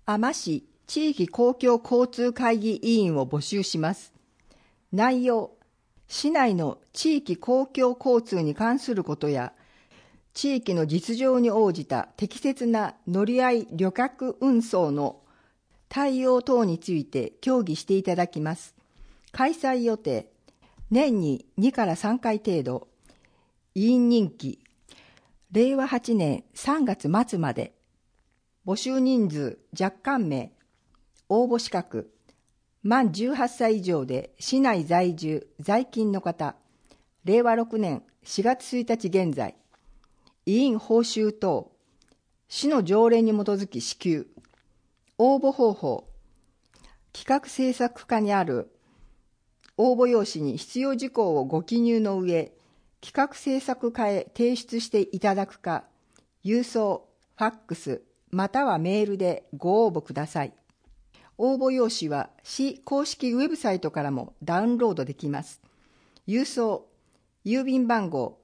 海士市地域公共交通会議委員を募集します。内容、市内の地域公共交通に関することや、地域の実情に応じた適切な乗り合い旅客運送の対応等について協議していただきます。開催予定、年に2から3回程度。委員任期、令和8年3月末まで。募集人数若干名。応募資格、満18歳以上で市内在住、在勤の方。令和6年4月1日現在。委員報酬等、市の条例に基づき支給。応募方法、企画制作課にある応募用紙に必要事項をご記入の上、企画制作課へ提出していただくか、郵送、ファックス、またはメールでご応募ください。応募用紙は市公式ウェブサイトからもダウンロードできます。郵送、郵便番号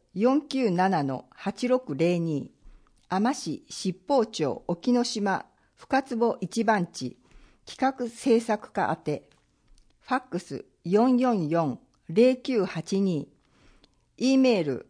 497-8602、海士七宝町沖ノ島深坪一番地企画制作課宛て。ファックス444-0982。E メール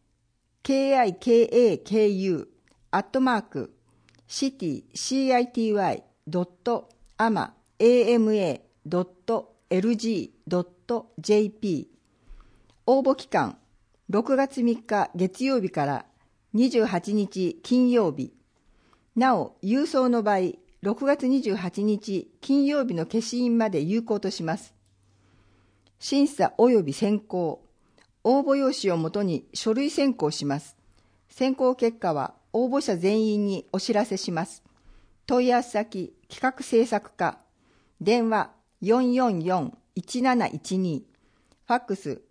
kikac.city.ama.lg.jp。 応募期間6月3日月曜日から28日金曜日。なお、郵送の場合、6月28日金曜日の消印まで有効とします。審査及び選考。応募用紙をもとに書類選考します。選考結果は応募者全員にお知らせします。問い合わせ先、企画制作課。電話444-1712。ファックス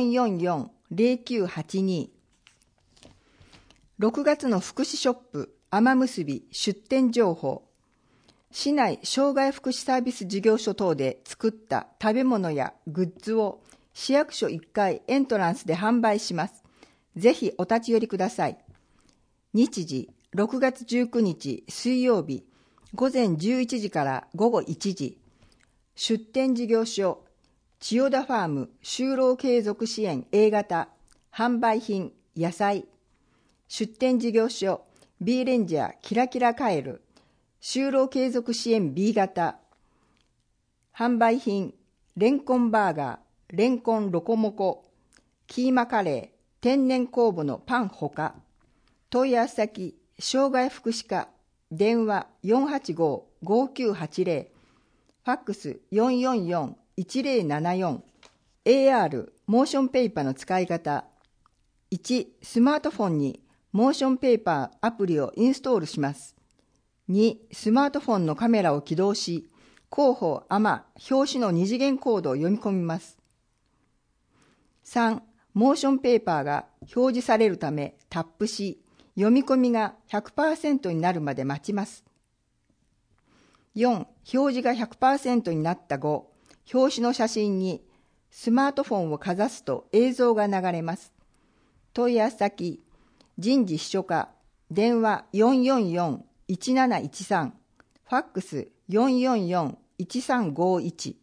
444-0982。6月の福祉ショップ雨結び出店情報。市内障害福祉サービス事業所等で作った食べ物やグッズを市役所1階エントランスで販売します。ぜひお立ち寄りください。日時6月19日水曜日午前11時から午後1時。出店事業所千代田ファーム就労継続支援 A 型販売品野菜。出店事業所 B レンジャーキラキラカエル就労継続支援 B 型販売品レンコンバーガー、レンコンロコモコ、キーマカレー、天然酵母のパンほか。問い合わせ先障害福祉課。電話485-5980。ファックス444-1074。 AR モーションペーパーの使い方。1、スマートフォンにモーションペーパーアプリをインストールします。2、スマートフォンのカメラを起動し、広報、表紙の二次元コードを読み込みます。3、モーションペーパーが表示されるためタップし、読み込みが 100% になるまで待ちます。4、表示が 100% になった後、表紙の写真にスマートフォンをかざすと映像が流れます。問い合わせ先、人事秘書課。電話444-1713。ファックス444-1351。